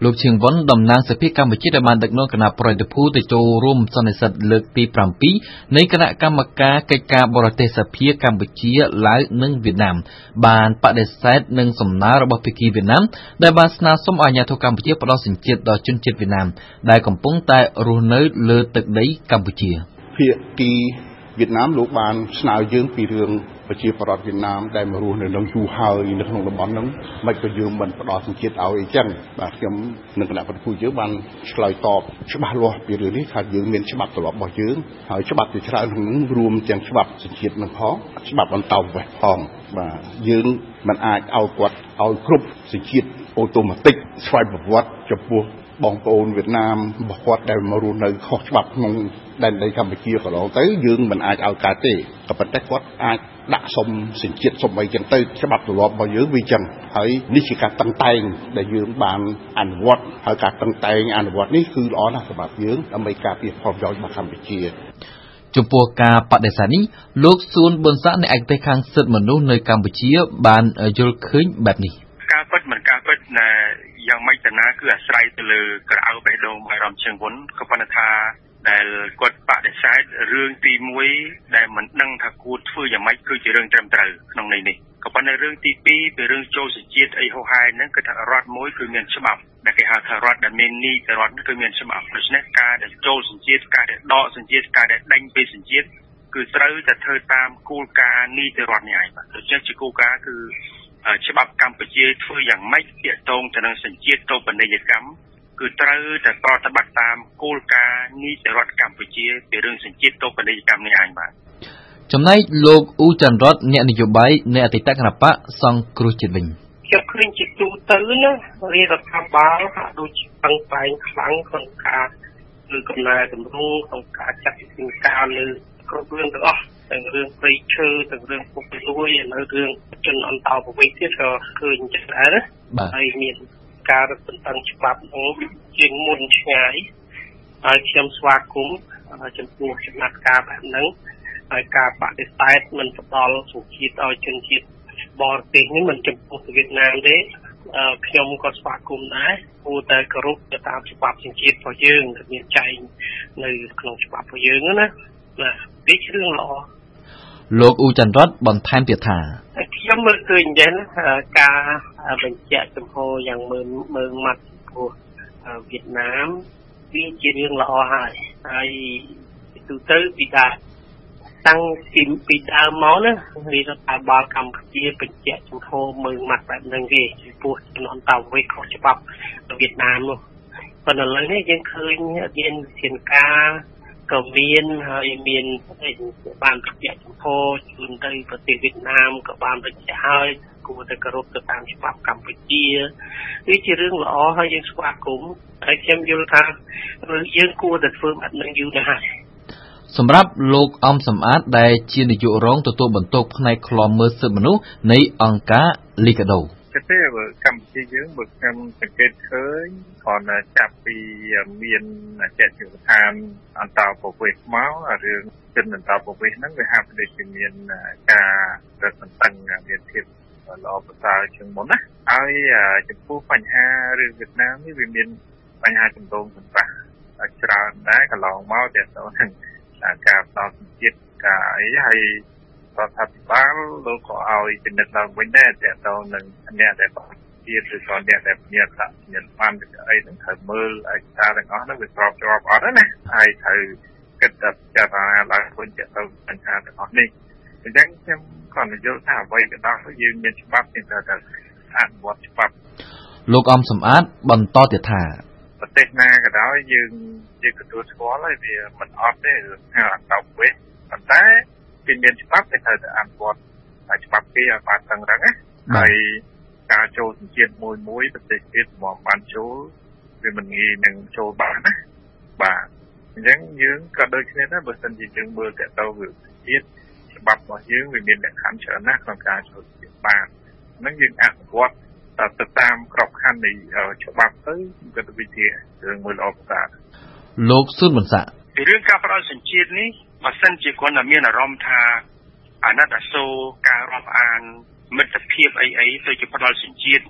លោកឈៀងវ៉ុនតំណាងសភាកម្ពុជាដែលបានដឹកនាំគណៈប្រតិភូទៅចូលរួមសន្និសីទលើកទី7នៃគណៈកម្មការកិច្ចការបរទេសសភាកម្ពុជាឡាវនិងវៀតណាមបានបដិសេធនឹងសំណើរបស់ភាគីវៀតណាមដែលបានស្នើសុំឲ្យអាជ្ញាធរកម្ពុជាផ្តល់សញ្ជាតិដល់ជនជាតិវៀតណាមដែលកំពុងតែរស់នៅលើទឹកដីកម្ពុជាភាគីវៀតណាមលោកបានស្នើយើងពីរឿងប្រជាប្រដ្ឋវៀតណាមដែលមករស់នៅក្នុងយូរហើយនៅក្នុងតំបន់ហ្នឹងមិនក៏យើងមិនផ្ដល់សញ្ជាតិឲ្យអីចឹងបាទខ្ញុំនិងគណៈប្រតិភូយើងបានឆ្លើយតបច្បាស់លាស់ពីរឿងនេះថាយើងមានច្បាប់ទម្លាប់របស់យើងហើយច្បាប់ជាច្រើនក្នុងនោះរួមទាំងច្បាប់សញ្ជាតិនឹងផងច្បាប់អន្តោប្រវេសន៍ផងបាទយើងមិនអាចឲ្យគាត់ឲ្យគ្រប់សញ្ជាតិអូតូម៉ាទិកស្វ័យប្រវត្តិចំពោះបងប្អូនវៀតណាមរបស់គាត់ដែលមករស់នៅខុសច្បាប់ក្នុងដែនដីកម្ពុជាកន្លងទៅយើងមិនអាចឲ្យកើតទេក៏ប៉ុន្តែគាត់អាចដាក់សុំសញ្ជាតិសុំអីចឹងទៅច្បាប់ទម្លាប់របស់យើងវាចឹងហើយនេះជាការតឹងតែងដែលយើងបានអនុវត្តហើយការតឹងតែងអនុវត្តនេះគឺល្អណាស់សម្រាប់យើងដើម្បីការពារផលប្រយោជន៍របស់កម្ពុជាចំពោះការបដិសេធនេះលោកសួនប៊ុនសាក់នៃឯកទេសខាងសិទ្ធិមនុស្សនៅកម្ពុជាបានយល់ឃើញបែបនេះការពិតមិនការពិតយ៉ាងម៉េចទៅណាគឺអាស្រ័យទៅលើក្រអៅបេះដូងរបស់រំជើងវុនក៏ប៉ុន្តែថាដែលគាត់បដិសេធរឿងទី1ដែលមិនដឹងថាគួរធ្វើយ៉ាងម៉េចគឺជារឿងត្រឹមត្រូវក្នុងន័យនេះក៏ប៉ុន្តែរឿងទី2គឺរឿងចូលសញ្ជាតិអីហោហែហ្នឹងគឺថារដ្ឋមួយគឺមានច្បាប់ដែលគេហៅថារដ្ឋដែលមាននីតិរដ្ឋគឺមានច្បាប់ដូច្នេះការដែលចូលសញ្ជាតិការដែលដកសញ្ជាតិការដែលដេញពីសញ្ជាតិគឺត្រូវតែធ្វើតាមគោលការណ៍នីតិរដ្ឋនេះឯងបាទដូច្នេះជាគោលការណ៍គឺច្បាប់កម្ពុជាធ្វើយ៉ាងម៉េចទាក់ទងទៅនឹងសញ្ជាតិតូបនីយកម្មគឺត្រូវតែប្រតិបត្តិតាមគោលការណ៍នីតិរដ្ឋកម្ពុជាពីរឿងសញ្ជាតិតូបនីយកម្មនេះឯងបាទចំណែកលោកអ៊ូច័ន្ទរតអ្នកនយោបាយនៃអតីតគណបកសង្គ្រោះជាតិវិញខ្ញុំឃើញជាទូទៅណារដ្ឋាភិបាលហាក់ដូចជាបឹងបែងខ្លាំងក្នុងការលើកំណែតម្រង់ក្នុងការចាត់វិធានការលើគ្រប់រឿងទាំងអស់ទាំងរឿងព្រៃឈើទាំងរឿងពុករលួយឥឡូវរឿងជនអន្តោប្រវេសន៍ទៀតក៏ឃើញចឹងដែរណាហើយមានការរឹតបន្តឹងច្បាប់នោះជាងមុនឆ្ងាយហើយខ្ញុំស្វាគមន៍ចំពោះចំណាត់ការបែបហ្នឹងហើយការបដិសេធមិនផ្ដល់សញ្ជាតិឲ្យជនជាតិបរទេសនេះមិនចំពោះវៀតណាមទេខ្ញុំក៏ស្វាគមន៍ដែរគួរតែគោរពទៅតាមច្បាប់សញ្ជាតិរបស់យើងដែលមានចែងនៅក្នុងច្បាប់របស់យើងណាវាជារឿងល្អលោកអ៊ូច័ន្ទរតបន្ថែមទៀតថាខ្ញុំមើលឃើញយ៉ាងការបញ្ជាក់ចំហយ៉ាងមើងម៉ាត់ចំពោះវៀតណាមវាជារឿងល្អហើយទូទៅពីតាំងពីដើមមកណារដ្ឋាភិបាលកម្ពុជាបញ្ជាក់ចំហមើងម៉ាត់បែបហ្នឹងទេចំពោះជនអន្តោប្រវេសន៍ខុសច្បាប់វៀតណាមនោះប៉ុន្តែឥឡូវនេះយើងឃើញមានវិធានការក៏មានហើយមានបានបញ្ជាក់ចំហជូនទៅប្រទេសវៀតណាមក៏បានបញ្ជាក់ហើយគួរតែគោរពទៅតាមច្បាប់កម្ពុជាវាជារឿងល្អហើយយើងស្វាគមន៍ហើយខ្ញុំយល់ថាយើងគួរតែធ្វើបែបហ្នឹងយូរណាស់ហើយសម្រាប់លោកអំសំអាតដែលជានាយករងទទួលបន្ទុកផ្នែកឃ្លាំមើលសិទ្ធិមនុស្សនៃអង្គការលីកាដូទេកម្ពុជាយើងបើខ្ញុំសង្កេតឃើញគ្រាន់តែចាប់ពីមានអគ្គនាយកដ្ឋានអន្តរប្រវេសន៍មករឿងជនអន្តរប្រវេសន៍ហ្នឹងវាហាក់ដូចជាមានការរឹតបន្តឹងមានភាពល្អប្រសើរជាងមុនណាហើយចំពោះបញ្ហារឿងវៀតណាមនេះវាមានបញ្ហាចម្រូងចម្រាសច្រើនដែរកន្លងមកតែទៅនឹងការផ្ដល់សញ្ជាតិការអីហើយរដ្ឋាភិបាលលោកក៏ឲ្យពិនិត្យឡើងវិញដែរតែទៅនឹងអ្នកដែលបោះជាតិឬក៏អ្នកដែលមានអត្តសញ្ញាណប័ណ្ណអីនឹងត្រូវមើលឯកសារទាំងអស់ហ្នឹងវាស្របច្បាប់អត់ណាហើយត្រូវគិតតែពិចារណាឡើងវិញទៅបញ្ហាទាំងអស់នេះអញ្ចឹងខ្ញុំក៏និយាយថាអ្វីក៏ដោយយើងមានច្បាប់យើងត្រូវតែអនុវត្តច្បាប់លោកអំសំអាតបន្តទៀតថាប្រទេសណាក៏ដោយយើងទទួលស្គាល់ហើយវាមិនអត់ទេថាអន្តោប្រវេសន៍ប៉ុន្តែគេមានច្បាប់តែត្រូវតែអនុវត្តច្បាប់គេឲ្យបានតឹងរឹងណាហើយការចូលសញ្ជាតិមួយប្រទេសទៀតមកបានចូលវាមិនងាយនឹងចូលបានណាបាទអញ្ចឹងយើងក៏ដូចគ្នាដែរបើសិនជាយើងមើលតទៅវាជាតិច្បាប់របស់យើងវាមានលក្ខខណ្ឌច្រើនណាស់ក្នុងការចូលសញ្ជាតិបានហ្នឹងយើងអនុវត្តទៅតាមក្របខ័ណ្ឌនៃច្បាប់ទៅគឺទៅវិធីរឿងមួយល្អប្រសើរលោកស៊ុនប៊ុនសាក់ពីរឿងការផ្ដល់សញ្ជាតិនេះបើសិនជាគាត់មានអារម្មណ៍ថាអាណត្តិអាសូរការរាប់អានមិត្តភាពអីទៅជាផ្ដល់សញ្ជាតិ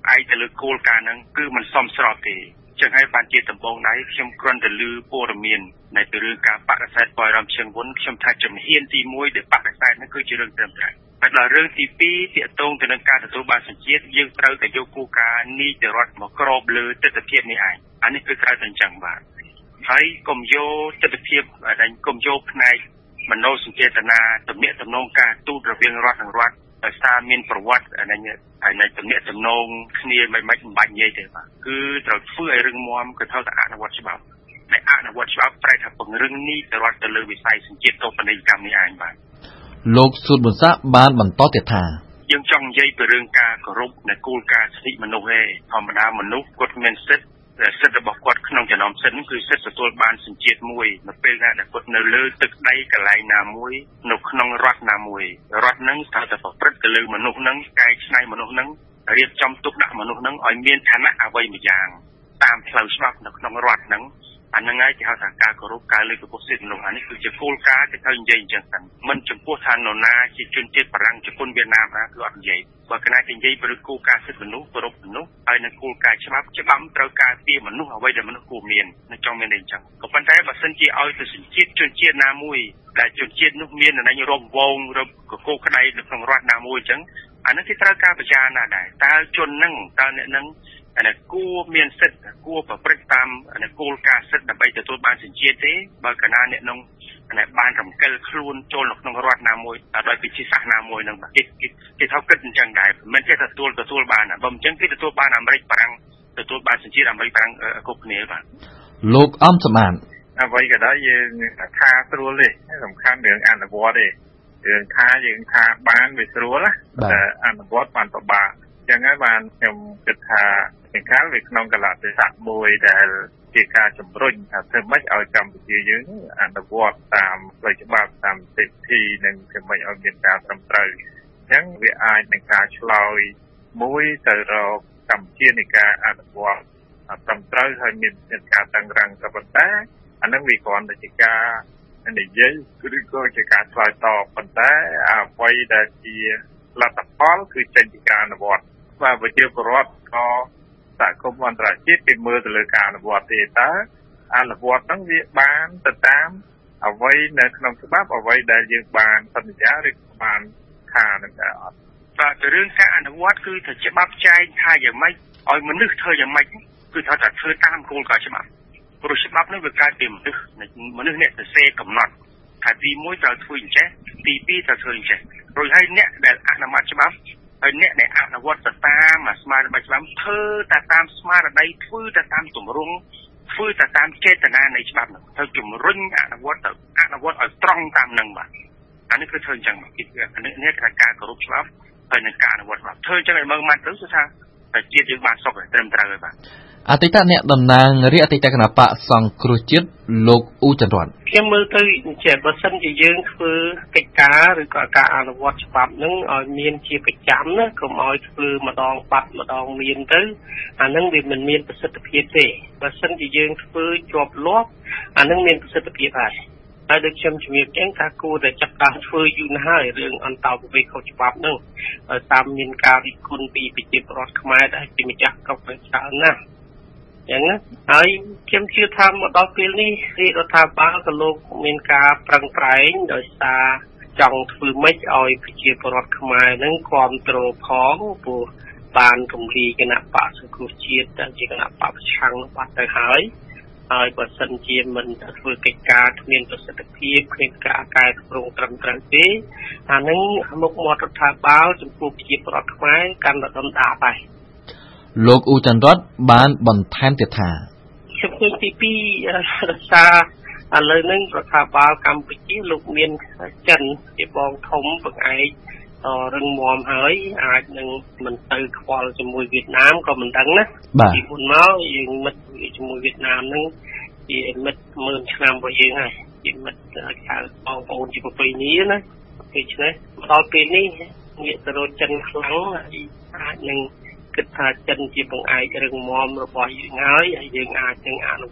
ឯទៅលើគោលការណ៍ហ្នឹងគឺមិនសមស្របទេចឹងហើយបានជាដំបងដៃខ្ញុំគ្រាន់តែលើព័ត៌មាននៅពីរឿងការបដិសេធបរិយាជើងវុនខ្ញុំថាជំហានទី1ដែលបដិសេធហ្នឹងគឺជារឿងត្រឹមត្រូវហើយដល់រឿងទី2ទាក់ទងទៅនឹងការទទួលបានសញ្ជាតិយើងត្រូវតែយកគោលការណ៍នីតិរដ្ឋមកក្របលើទស្សនវិជ្ជានេះឯងអានេះគឺត្រូវតែអញ្ចឹងបាទហើយកុំយកទស្សនវិជ្ជាដែលកុំយកផ្នែកមនោសញ្ចេតនាទំនាក់ទំនងការទូតរវាងរដ្ឋនិងរដ្ឋដោយសារមានប្រវត្តិហើយនៅទំនាក់ទំនងគ្នាមិនបាច់និយាយទេបាទគឺត្រូវធ្វើឲ្យរឹងមាំគឺត្រូវតែអនុវត្តច្បាប់ដែលអនុវត្តច្បាប់ប្រែថាពង្រឹងនីតិរដ្ឋទៅលើវិស័យសញ្ជាតិតូបនីយកម្មនេះឯងបាទលោកស៊ុតប៊ុនសាបានបន្តទៀតថាយើងចង់និយាយពីរឿងការគោរពនៃគោលការណ៍សិទ្ធិមនុស្សទេធម្មតាមនុស្សគាត់មានសិទ្ធិរបស់គាត់ក្នុងចំណោមសិទ្ធិគឺសិទ្ធិទទួលបានសញ្ជាតិមួយនៅពេលណាដែលគាត់នៅលើទឹកដីកន្លែងណាមួយនៅក្នុងរដ្ឋណាមួយរដ្ឋហ្នឹងត្រូវតែប្រព្រឹត្តទៅលើមនុស្សហ្នឹងកែច្នៃមនុស្សហ្នឹងរៀបចំទុកដាក់មនុស្សហ្នឹងឲ្យមានឋានៈអ្វីមួយយ៉ាងតាមផ្លូវច្បាប់នៅក្នុងរដ្ឋហ្នឹងអាហ្នឹងហើយគេហៅថាការគោរពការលើកកម្ពស់សិទ្ធិមនុស្សអានេះគឺជាគោលការណ៍គេត្រូវនិយាយអញ្ចឹងទៅមិនចំពោះឋានណាជាជនជាតិបារាំងជប៉ុនវៀតណាមណាគឺអត់និយាយបើគណៈគេនិយាយពីគោលការណ៍សិទ្ធិមនុស្សគោរពមនុស្សហើយនៅគោលការណ៍ច្បាប់ត្រូវការពារមនុស្សអ្វីដែលមនុស្សគួរមាននៅចង់មានអីចឹងក៏ប៉ុន្តែបើសិនជាឲ្យទៅសញ្ជាតិជនជាតិណាមួយដែលជនជាតិនោះមានអនុរំវងរកកោក្តីនៅក្នុងរដ្ឋណាមួយចឹងអានេះគេត្រូវការពិចារណាដែរតើជនហ្នឹងតើអ្នកហ្នឹងអាគួរមានសិទ្ធិគួរប្រព្រឹត្តតាមគោលការណ៍សិទ្ធិដើម្បីទទួលបានសញ្ជាតិទេបើកាលណាអ្នកនោះបានរំកិលខ្លួនចូលនៅក្នុងរដ្ឋណាមួយដោយវិជាសាសនាមួយនឹងគេថោកគិតអញ្ចឹងដែរមិនចេះទទួលបានបើមិនអញ្ចឹងគេទទួលបានអាមេរិកបារាំងទទួលបានសញ្ជាតិអាមេរិកបារាំងគ្រប់គ្នាបាទលោកអំសម្បត្តិអ្វីក៏ដោយយើងថាស្រួលទេសំខាន់រឿងអនុវត្តទេរឿងថាយើងថាបានវាស្រួលណាតែអនុវត្តបានពិបាកអញ្ចឹងហើយបានខ្ញុំគិតថាជាការវាក្នុងកលៈទេសៈមួយដែលជាការជំរុញថាធ្វើម៉េចឲ្យកម្ពុជាយើងអនុវត្តតាមផ្លូវច្បាប់តាមសិទ្ធិនិងធ្វើម៉េចឲ្យមានការត្រឹមត្រូវអញ្ចឹងវាអាចនឹងការឆ្លើយមួយទៅរកកម្ពុជានៃការអនុវត្តត្រឹមត្រូវហើយមានការតឹងរ៉ឹងក៏ប៉ុន្តែអានឹងវាគ្រាន់តែជាការនិយាយឬក៏ជាការឆ្លើយតបប៉ុន្តែអ្វីដែលជាលទ្ធផលគឺចេញពីការអនុវត្តបាទប្រជាពលរដ្ឋក៏សហគមន៍អន្តរជាតិគេមើលទៅលើការអនុវត្តទេតើអនុវត្តហ្នឹងវាបានទៅតាមអ្វីនៅក្នុងច្បាប់អ្វីដែលយើងបានសន្យាឬបានថានឹងដែរអត់បាទរឿងការអនុវត្តគឺថាច្បាប់ចែងថាយ៉ាងម៉េចឲ្យមនុស្សធ្វើយ៉ាងម៉េចគឺថាធ្វើតាមគោលការណ៍ច្បាប់ព្រោះច្បាប់នេះវាកើតពីមនុស្សអ្នកសរសេរកំណត់ថាទី1ត្រូវធ្វើអញ្ចេះទី2ត្រូវធ្វើអញ្ចេះព្រោះហើយអ្នកដែលអនុម័តច្បាប់ហើយអ្នកដែលអនុវត្តទៅតាមស្មារតីច្បាប់ធ្វើតែតាមស្មារតីធ្វើតែតាមទម្រង់ធ្វើតែតាមចេតនានៃច្បាប់នោះត្រូវជំរុញអនុវត្តឲ្យត្រង់តាមនឹងបាទអានេះគឺធ្វើអញ្ចឹងនេះគឺការគោរពច្បាប់ហើយនឹងការអនុវត្តច្បាប់ធ្វើអញ្ចឹងឲ្យមើលមកទៅគឺថាជាតិយើងបានសុខត្រឹមត្រូវហើយបាទអតីតអ្នកតំណាងរាជអតីតគណៈបកសង្គ្រោះជាតិលោកអ៊ូចន្ទរ័តខ្ញុំមើលទៅជាបើសិនជាយើងធ្វើកិច្ចការឬក៏ការអនុវត្តច្បាប់នឹងឲ្យមានជាប្រចាំណាកុំឲ្យធ្វើម្ដងបាត់ម្ដងមានទៅអានឹងវាមិនមានប្រសិទ្ធភាពទេបើសិនជាយើងធ្វើជាប់លាប់អានឹងមានប្រសិទ្ធភាពហើយដូចខ្ញុំជំរាបចឹងថាគួរតែចាប់ផ្ដើមធ្វើយូរណាស់ហើយរឿងអន្តោប្រវេសន៍ខុសច្បាប់នឹងតាមមានការរិះគន់ពីប្រជាពលរដ្ឋខ្មែរដែលជាម្ចាស់កុកច្រើនណាស់ចឹងណាហើយខ្ញុំជឿថាមកដល់ពេលនេះរដ្ឋាភិបាលក៏លោកមានការប្រឹងប្រែងដោយសារចង់ធ្វើម៉េចឲ្យប្រជាពលរដ្ឋខ្មែរនឹងគ្រប់គ្រងផងព្រោះបានរំលាយគណៈបកសង្គ្រោះជាតិដែលជាគណៈបកប្រឆាំងបាត់ទៅហើយបើសិនជាមិនធ្វើកិច្ចការគ្មានប្រសិទ្ធភាពគ្មានការកែប្រែត្រឹមត្រូវទេអានឹងមុខមាត់រដ្ឋាភិបាលចំពោះប្រជាពលរដ្ឋខ្មែរកាន់តែដុនដាបហើយលោកអ៊ូចន្ទរ័តបានបន្ថែមទៀតថាខ្ញុំឃើញទី2រសារឥឡូវនេះរដ្ឋាភិបាលកម្ពុជាលោកមានចិនជាបងធំបង្អែករឹងមាំហើយអាចនឹងមិនទៅខ្វល់ជាមួយវៀតណាមក៏មិនដឹងណាពីមុនមកយើងមិត្តជាមួយវៀតណាមនឹងជាមិត្ត10000ឆ្នាំរបស់យើងហើយជាមិត្តហៅបងប្អូនជាប្រពៃណីណាដូច្នេះមកដល់ពេលនេះងាកទៅរកចិនខ្លាំងអាចនឹងគិតថាចិនជាបង្អែករឹងមាំរបស់យើងហើយយើងអាចនឹងអនុវត្ត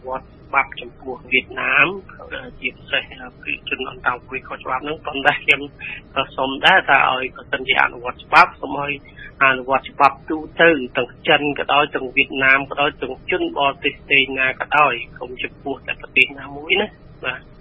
ច្បាប់ចំពោះវៀតណាមជាពិសេសគឺជនអន្តោប្រវេសន៍ខុសច្បាប់ហ្នឹងប៉ុន្តែខ្ញុំសូមដែរថាឲ្យប្រសិនជាអនុវត្តច្បាប់សូមឲ្យអនុវត្តច្បាប់ទូទៅទាំងចិនក៏ដោយទាំងវៀតណាមក៏ដោយទាំងជនបរទេសផ្សេងណាក៏ដោយកុំចំពោះតែប្រទេសណាមួយណា